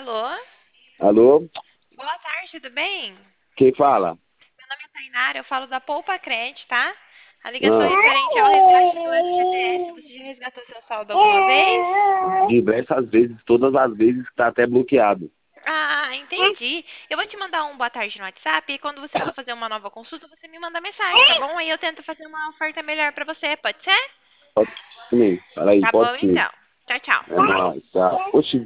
Alô? Alô? Boa tarde, tudo bem? Quem fala? Meu nome é Tainara, eu falo da Poupa Cred, tá? A ligação é Ah, referente ao resgate do FGTS. Você já resgatou seu saldo alguma vez? diversas vezes, todas as vezes que tá até bloqueado. Ah, entendi. Eu vou te mandar um boa tarde no WhatsApp e quando você for fazer uma nova consulta, você me manda mensagem, tá bom? Aí eu tento fazer uma oferta melhor pra você, pode ser? Pode sim. Fala aí, Tá pode bom sim. então. Tchau, tchau. É nóis, tá. Oxi,